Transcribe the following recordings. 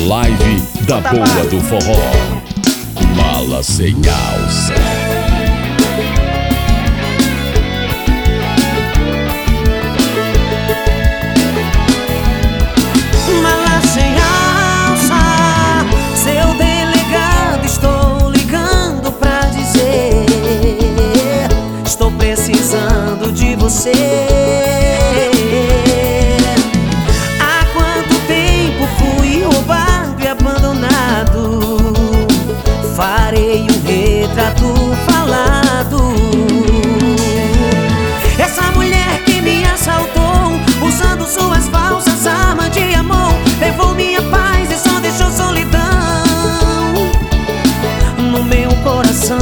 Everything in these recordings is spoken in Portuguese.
live da boa do forró. Mala sem alça. Mala sem alça, seu delegado, estou ligando pra dizer: estou precisando de você. Há quanto tempo fui roubado e abandonado? Farei um retrato falado. Essa mulher que me assaltou, usando suas falsas armas de amor, levou minha paz e só deixou solidão no meu coração.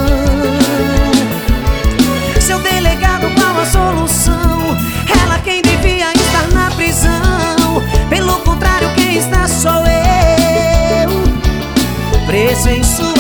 Seu delegado, qual a solução? Ela quem devia estar na prisão. Pelo contrário, quem está sou eu, preso em sua